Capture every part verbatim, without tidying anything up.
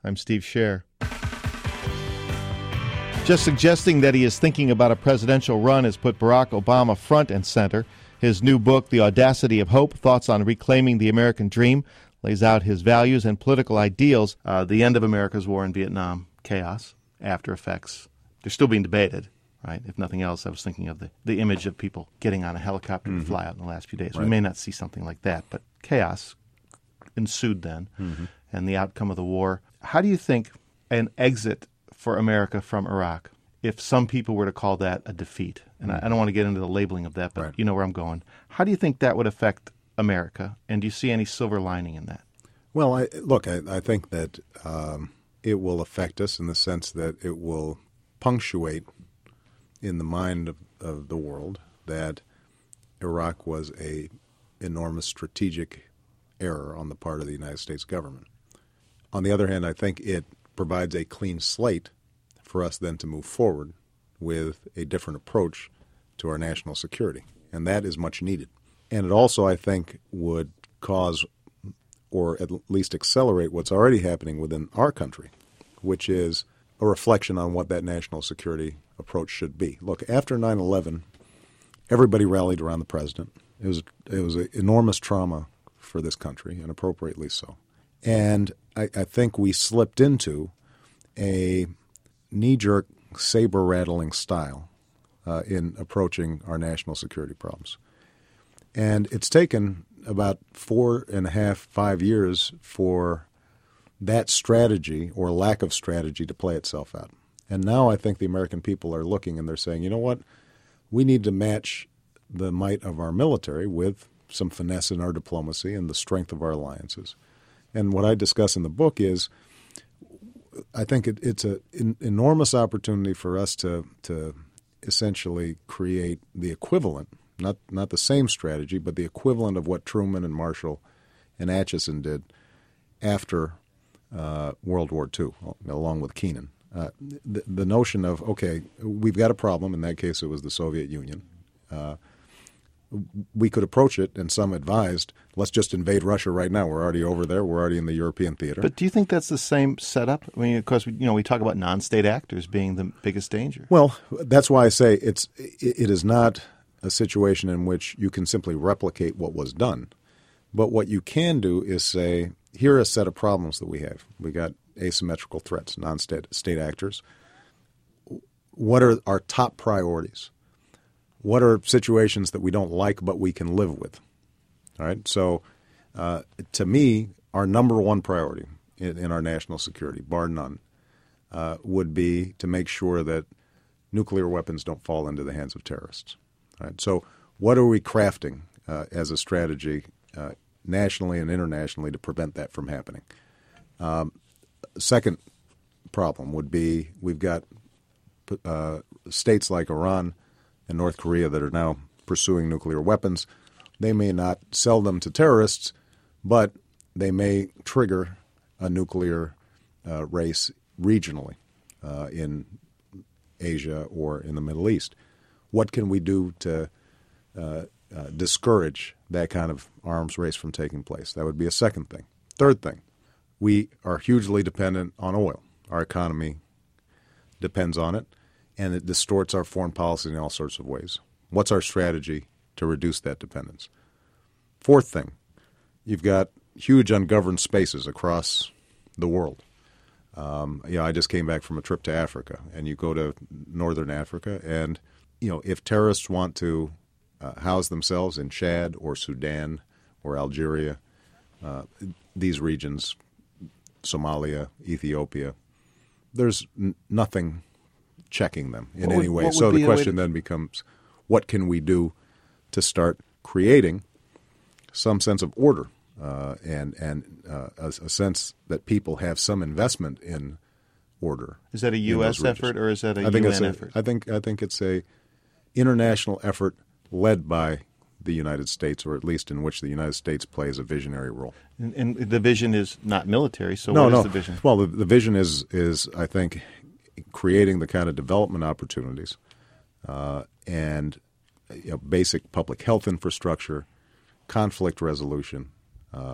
I'm Steve Scher. Just suggesting that he is thinking about a presidential run has put Barack Obama front and center. His new book, The Audacity of Hope, Thoughts on Reclaiming the American Dream, lays out his values and political ideals. Uh, the end of America's war in Vietnam, chaos, after effects. They're still being debated, right? If nothing else, I was thinking of the, the image of people getting on a helicopter mm-hmm. to fly out in the last few days. Right. We may not see something like that, but chaos ensued then, mm-hmm. and the outcome of the war. How do you think an exit for America from Iraq, if some people were to call that a defeat, and mm-hmm. I, I don't want to get into the labeling of that, but right. you know where I'm going. How do you think that would affect America, and do you see any silver lining in that? Well, I, look, I, I think that um, it will affect us in the sense that it will punctuate in the mind of, of the world that Iraq was a enormous strategic error on the part of the United States government. On the other hand, I think it provides a clean slate for us then to move forward with a different approach to our national security, and that is much needed. And it also, I think, would cause or at least accelerate what's already happening within our country, which is a reflection on what that national security approach should be. Look, after nine eleven, everybody rallied around the president. It was it was an enormous trauma for this country, and appropriately so. And I, I think we slipped into a knee-jerk, saber-rattling style uh, in approaching our national security problems. And it's taken about four and a half, five years for that strategy or lack of strategy to play itself out. And now I think the American people are looking and they're saying, you know what, we need to match the might of our military with some finesse in our diplomacy and the strength of our alliances. And what I discuss in the book is I think it, it's an enormous opportunity for us to to essentially create the equivalent, not not the same strategy, but the equivalent of what Truman and Marshall and Acheson did after uh, World War Two, along with Kennan. Uh, the, the notion of, okay, we've got a problem. In that case, it was the Soviet Union. Uh, we could approach it, and some advised, let's just invade Russia right now. We're already over there. We're already in the European theater. But do you think that's the same setup? I mean, of course, we, you know, we talk about non-state actors being the biggest danger. Well, that's why I say it's it is not a situation in which you can simply replicate what was done. But what you can do is say, here are a set of problems that we have. We got asymmetrical threats, non-state state actors. What are our top priorities? What are situations that we don't like but we can live with? All right. So, uh, to me, our number one priority in, in our national security, bar none, uh, would be to make sure that nuclear weapons don't fall into the hands of terrorists. All right. So, what are we crafting uh, as a strategy uh, nationally and internationally to prevent that from happening? Um, second problem would be we've got uh, states like Iran and North Korea that are now pursuing nuclear weapons. They may not sell them to terrorists, but they may trigger a nuclear uh, race regionally uh, in Asia or in the Middle East. What can we do to uh, uh, discourage that kind of arms race from taking place? That would be a second thing. Third thing, we are hugely dependent on oil. Our economy depends on it, and it distorts our foreign policy in all sorts of ways. What's our strategy to reduce that dependence? Fourth thing, you've got huge ungoverned spaces across the world. Um, you know, I just came back from a trip to Africa, and you go to northern Africa, and you know, if terrorists want to uh, house themselves in Chad or Sudan or Algeria, uh, these regions, Somalia, Ethiopia, there's n- nothing checking them in what any would, way. So the question to... then becomes, what can we do to start creating some sense of order uh, and and uh, a, a sense that people have some investment in order? Is that a U S effort or is that a I think U N it's a, effort? I think I think it's a international effort led by the United States, or at least in which the United States plays a visionary role. And, and the vision is not military, so no, what no. is the vision? Well, the, the vision is, is, I think, creating the kind of development opportunities uh, and you know, basic public health infrastructure, conflict resolution, uh,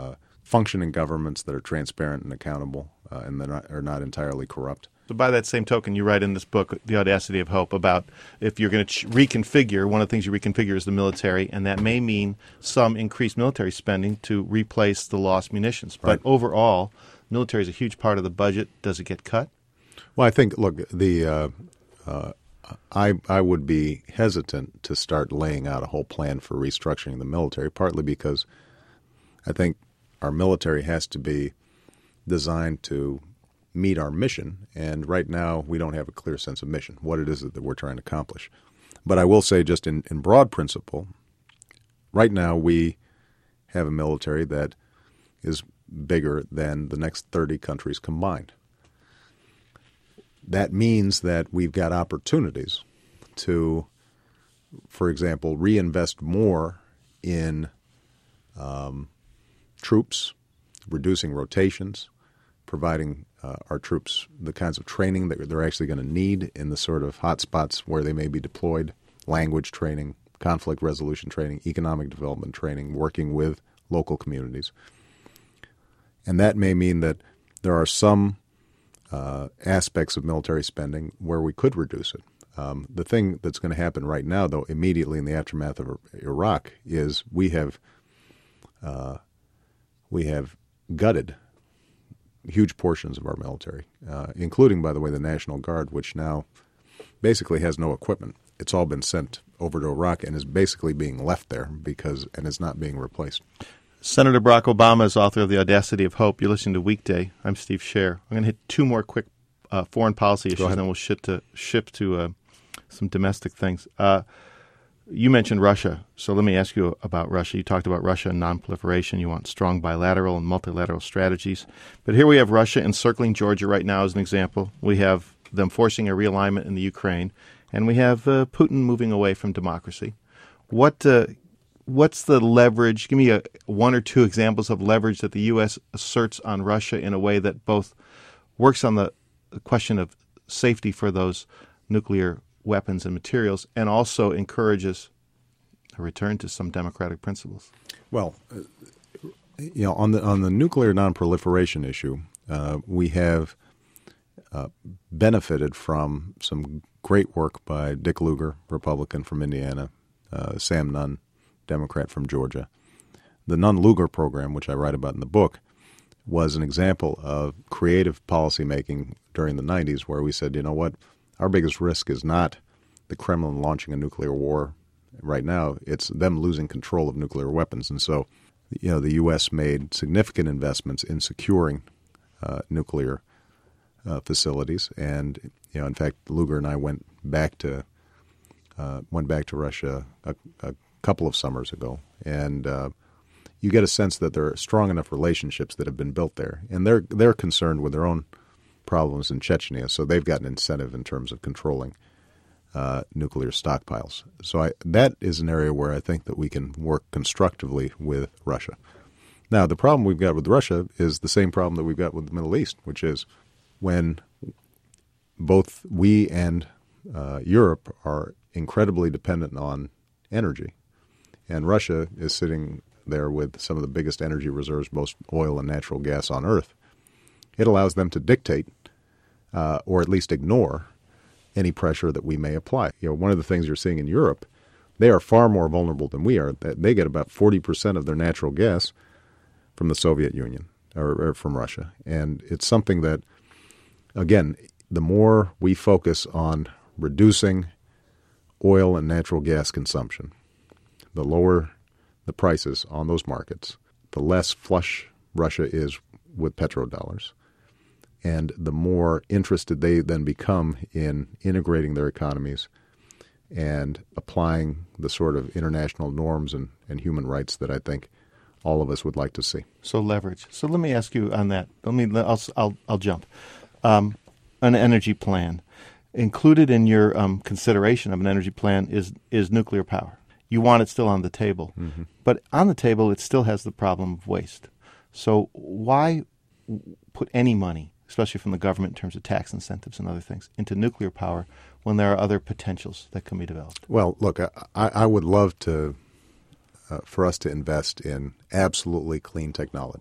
functioning governments that are transparent and accountable uh, and that are not entirely corrupt. So by that same token, you write in this book, The Audacity of Hope, about if you're going to ch- reconfigure, one of the things you reconfigure is the military, and that may mean some increased military spending to replace the lost munitions. But Right. overall, military is a huge part of the budget. Does it get cut? Well, I think, look, the uh, uh, I I would be hesitant to start laying out a whole plan for restructuring the military, partly because I think our military has to be designed to meet our mission, and right now we don't have a clear sense of mission, what it is that we're trying to accomplish. But I will say, just in, in broad principle, right now we have a military that is bigger than the next thirty countries combined. That means that we've got opportunities to, for example, reinvest more in um, troops, reducing rotations, providing uh, our troops the kinds of training that they're actually going to need in the sort of hot spots where they may be deployed, language training, conflict resolution training, economic development training, working with local communities. And that may mean that there are some uh, aspects of military spending where we could reduce it. Um, the thing that's going to happen right now, though, immediately in the aftermath of Iraq, is we have uh, we have gutted huge portions of our military, uh, including, by the way, the National Guard, which now basically has no equipment. It's all been sent over to Iraq and is basically being left there because and is not being replaced. Senator Barack Obama is author of The Audacity of Hope. You're listening to Weekday. I'm Steve Scher. I'm going to hit two more quick uh, foreign policy issues, and then we'll shift to, shift to uh, some domestic things. Uh, you mentioned Russia, so let me ask you about Russia. You talked about Russia and nonproliferation. You want strong bilateral and multilateral strategies. But here we have Russia encircling Georgia right now as an example. We have them forcing a realignment in the Ukraine, and we have uh, Putin moving away from democracy. What uh, what's the leverage? Give me a, one or two examples of leverage that the U S asserts on Russia in a way that both works on the question of safety for those nuclear weapons and materials, and also encourages a return to some democratic principles. Well, uh, you know, on the on the nuclear nonproliferation issue, uh, we have uh, benefited from some great work by Dick Lugar, Republican from Indiana, uh, Sam Nunn, Democrat from Georgia. The Nunn-Lugar program, which I write about in the book, was an example of creative policymaking during the nineties, where we said, you know what, our biggest risk is not the Kremlin launching a nuclear war right now. It's them losing control of nuclear weapons. And so, you know, the U S made significant investments in securing uh, nuclear uh, facilities. And, you know, in fact, Lugar and I went back to uh, went back to Russia a, a couple of summers ago. And uh, you get a sense that there are strong enough relationships that have been built there. And they're they're concerned with their own problems in Chechnya, so they've got an incentive in terms of controlling uh, nuclear stockpiles. So I, that is an area where I think that we can work constructively with Russia. Now, the problem we've got with Russia is the same problem that we've got with the Middle East, which is when both we and uh, Europe are incredibly dependent on energy, and Russia is sitting there with some of the biggest energy reserves, both oil and natural gas on Earth, it allows them to dictate uh, or at least ignore any pressure that we may apply. You know, one of the things you're seeing in Europe, they are far more vulnerable than we are. They get about forty percent of their natural gas from the Soviet Union or, or from Russia. And it's something that, again, the more we focus on reducing oil and natural gas consumption, the lower the prices on those markets, the less flush Russia is with petrodollars. And the more interested they then become in integrating their economies and applying the sort of international norms and, and human rights that I think all of us would like to see. So leverage. So let me ask you on that. Let me. I'll. I'll, I'll jump. Um, an energy plan. Included in your um, consideration of an energy plan is is nuclear power. You want it still on the table, mm-hmm. but on the table it still has the problem of waste. So why put any money, especially from the government in terms of tax incentives and other things, into nuclear power when there are other potentials that can be developed? Well, look, I, I would love to uh, for us to invest in absolutely clean technologies.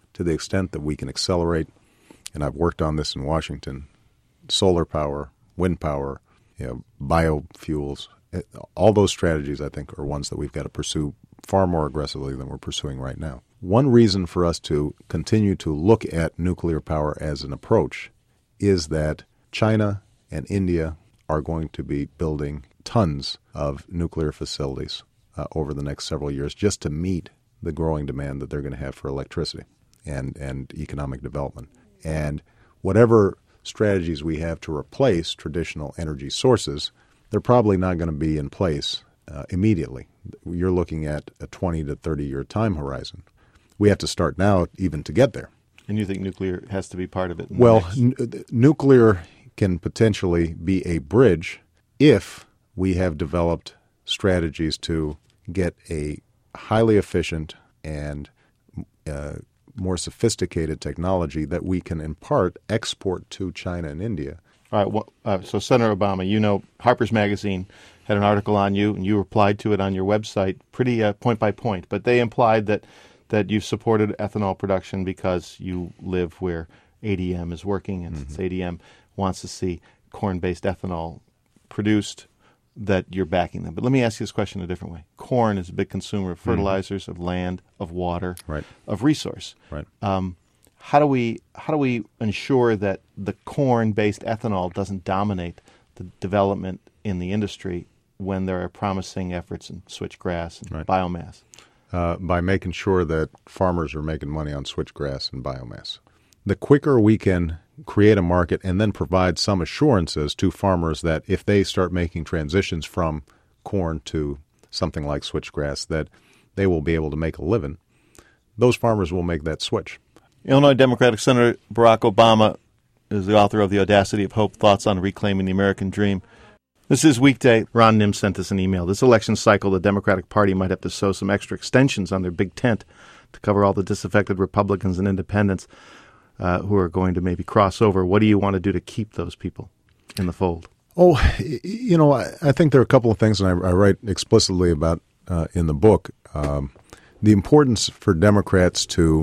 to the extent that we can accelerate, and I've worked on this in Washington, solar power, wind power, you know, biofuels, all those strategies, I think, are ones that we've got to pursue far more aggressively than we're pursuing right now. One reason for us to continue to look at nuclear power as an approach is that China and India are going to be building tons of nuclear facilities uh, over the next several years just to meet the growing demand that they're going to have for electricity and, and economic development. And whatever strategies we have to replace traditional energy sources, they're probably not going to be in place uh, immediately. You're looking at a twenty to thirty year time horizon. We have to start now even to get there. And you think nuclear has to be part of it? Well, n- nuclear can potentially be a bridge if we have developed strategies to get a highly efficient and uh, more sophisticated technology that we can in part export to China and India. All right. Well, uh, so Senator Obama, you know, Harper's Magazine had an article on you, and you replied to it on your website, pretty uh, point by point. But they implied that that you supported ethanol production because you live where A D M is working, and mm-hmm. since A D M wants to see corn-based ethanol produced, that you're backing them. But let me ask you this question a different way. Corn is a big consumer of fertilizers, mm-hmm. of land, of water, right. of resource. Right. Um, how do we how do we ensure that the corn-based ethanol doesn't dominate the development in the industry when there are promising efforts in switchgrass and right. biomass? Uh, by making sure that farmers are making money on switchgrass and biomass. The quicker we can create a market and then provide some assurances to farmers that if they start making transitions from corn to something like switchgrass, that they will be able to make a living, those farmers will make that switch. Illinois Democratic Senator Barack Obama is the author of The Audacity of Hope, Thoughts on Reclaiming the American Dream. This is Weekday. Ron Nim sent us an email. This election cycle, the Democratic Party might have to sew some extra extensions on their big tent to cover all the disaffected Republicans and independents uh, who are going to maybe cross over. What do you want to do to keep those people in the fold? Oh, you know, I, I think there are a couple of things, and I, I write explicitly about uh, in the book. Um, the importance for Democrats to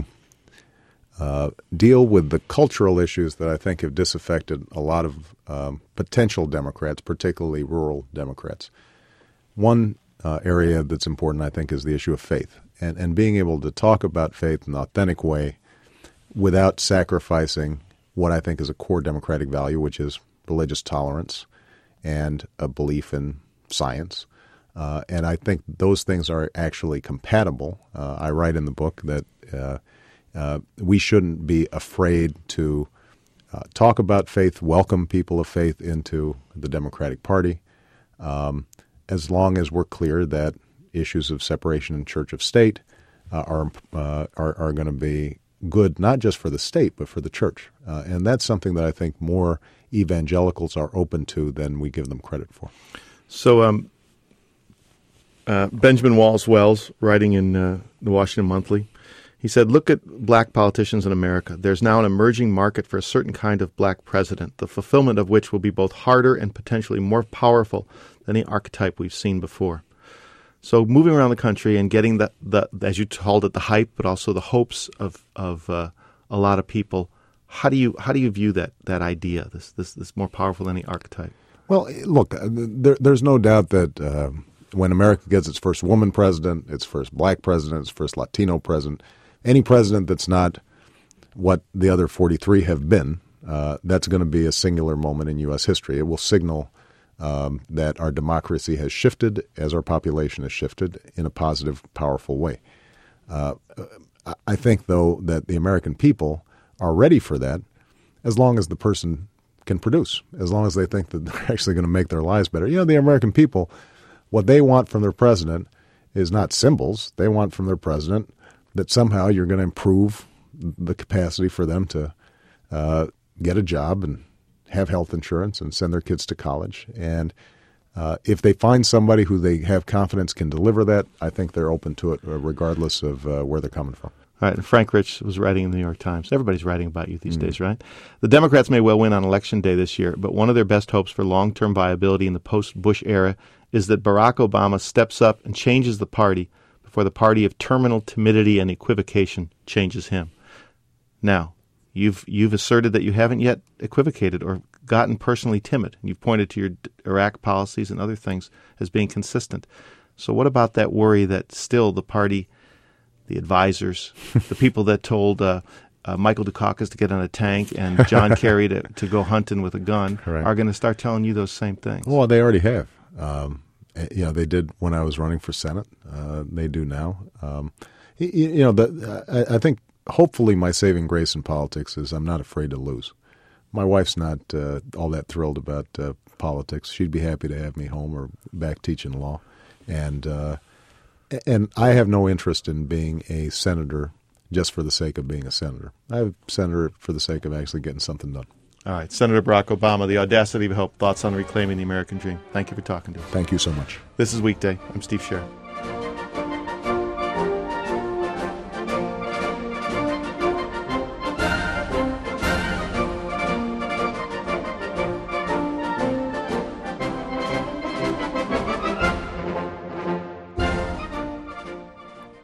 Uh, deal with the cultural issues that I think have disaffected a lot of um, potential Democrats, particularly rural Democrats. One uh, area that's important, I think, is the issue of faith, and, and being able to talk about faith in an authentic way without sacrificing what I think is a core democratic value, which is religious tolerance and a belief in science. Uh, and I think those things are actually compatible. Uh, I write in the book that uh, Uh, we shouldn't be afraid to uh, talk about faith, welcome people of faith into the Democratic Party, um, as long as we're clear that issues of separation in church of state uh, are uh, are, are going to be good, not just for the state, but for the church. Uh, and that's something that I think more evangelicals are open to than we give them credit for. So um, uh, Benjamin Walls Wells, writing in uh, the Washington Monthly, he said, look at black politicians in America. There's now an emerging market for a certain kind of black president, the fulfillment of which will be both harder and potentially more powerful than any archetype we've seen before. So moving around the country and getting the, the as you called it, the hype, but also the hopes of, of uh, a lot of people, how do you how do you view that that idea, this this, this more powerful than any archetype? Well, look, there, there's no doubt that uh, when America gets its first woman president, its first black president, its first Latino president, any president that's not what the other forty-three have been, uh, that's going to be a singular moment in U S history. It will signal um, that our democracy has shifted as our population has shifted in a positive, powerful way. Uh, I think, though, that the American people are ready for that as long as the person can produce, as long as they think that they're actually going to make their lives better. You know, the American people, what they want from their president is not symbols. They want from their president that somehow you're going to improve the capacity for them to uh, get a job and have health insurance and send their kids to college. And uh, if they find somebody who they have confidence can deliver that, I think they're open to it regardless of uh, where they're coming from. All right, and Frank Rich was writing in the New York Times. Everybody's writing about you these mm-hmm. days, right? The Democrats may well win on Election Day this year, but one of their best hopes for long-term viability in the post-Bush era is that Barack Obama steps up and changes the party before the party of terminal timidity and equivocation changes him. Now, you've you've asserted that you haven't yet equivocated or gotten personally timid. You've pointed to your Iraq policies and other things as being consistent. So what about that worry that still the party, the advisors, the people that told uh, uh, Michael Dukakis to get on a tank and John Kerry to, to go hunting with a gun Right. are going to start telling you those same things? Well, they already have. Um, you know, they did when I was running for Senate. Uh, they do now. Um, you, you know, the, I, I think hopefully my saving grace in politics is I'm not afraid to lose. My wife's not uh, all that thrilled about uh, politics. She'd be happy to have me home or back teaching law. And uh, and I have no interest in being a senator just for the sake of being a senator. I'm a senator for the sake of actually getting something done. All right. Senator Barack Obama, The Audacity of Hope, Thoughts on Reclaiming the American Dream. Thank you for talking to us. Thank you so much. This is Weekday. I'm Steve Sherrod.